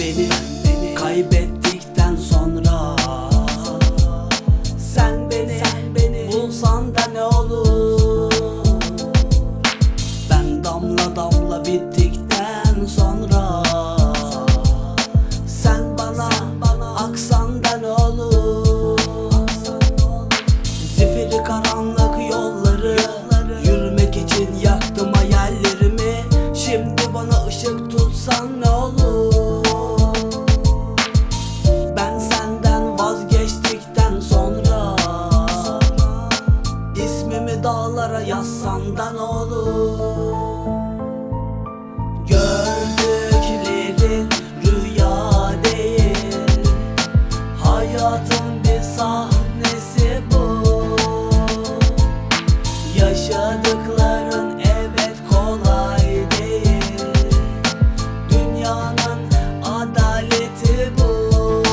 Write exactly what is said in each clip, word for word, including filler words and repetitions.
beni, beni kaybettikten sonra sen beni, sen beni bulsan da ne olur? Ben damla damla bittikten sonra sen bana, sen bana aksan da ne olur? Zifiri karanlık yolları yürümek için yaktım hayallerimi. Şimdi bana ışık tutsan ne olur? Ben senden vazgeçtikten sonra ismimi dağlara yazsan da ne olur? Gördüklerin rüya değil, hayatın bir sahnesi bu. Yaşadıkların evet kolay değil, dünyanın adaleti bu.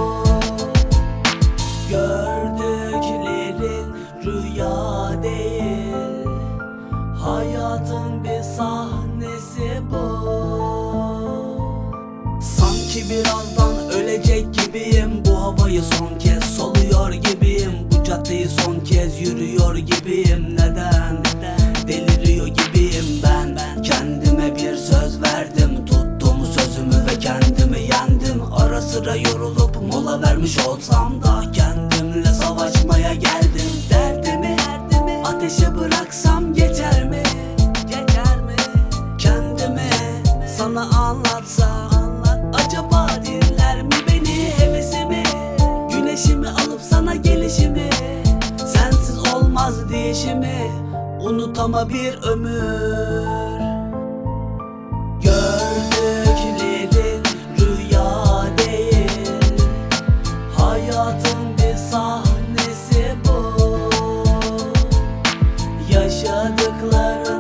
Gördüklerin rüya değil, hayatın bir sahnesi bu. Sanki birazdan ölecek gibiyim, bu havayı son kez soluyor gibiyim, bu caddeyi son kez yürüyor gibiyim. Neden? Deliriyor gibiyim ben. ben Kendime bir söz verdim, tuttum sözümü ve kendimi yendim. Ara sıra yorulup mola vermiş olsam da kendimle savaşmaya geldim. Derdimi, derdimi ateşe bıraksam geçer mi? Geçer mi? Kendimi sana anlatsam acaba dinler mi beni? Hevesimi, güneşimi alıp sana gelişimi, sensiz olmaz diyişimi, unutama bir ömür. Gördüklerin rüya değil, hayatın bir sahnesi bu. Yaşadıkların